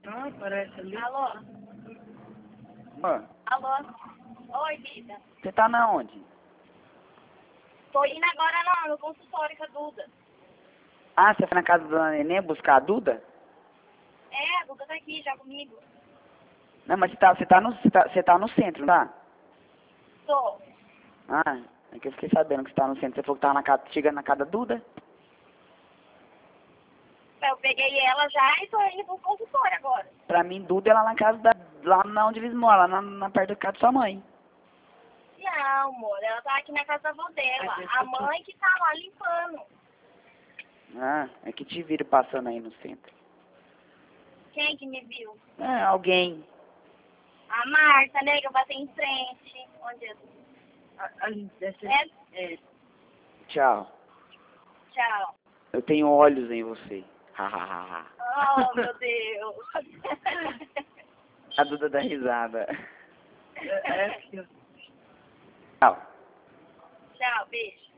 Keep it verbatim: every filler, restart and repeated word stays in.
Ah, parece ali. Alô? Ó, Alô? Oi, vida. você tá na onde? Tô indo agora no, no consultório com a Duda. Ah, você foi na casa da Nenê buscar a Duda? É, a Duda tá aqui já comigo. Não, mas você tá, você tá, no, você tá, você tá no centro, não tá? Tô. Ah, é que eu fiquei sabendo que você tá no centro. Você falou que tava na casa, chegando na casa da Duda? Eu peguei ela já e tô indo pro consultório agora. Pra mim, Duda é lá na casa da... Lá na onde eles moram, lá na, na perto da casa da sua mãe. Não, amor, ela tá aqui na casa da avó dela. A mãe que tá lá limpando. Ah, é que te viram passando aí no centro. Quem que me viu? Ah, alguém. A Marta, né, que eu passei em frente. Onde eu... Ali, deve É? É. Tchau. Tchau. Eu tenho olhos em você. Hahaha. Oh, meu Deus. A Duda dá risada. É, é aqui, ó. Tchau. Tchau, beijo.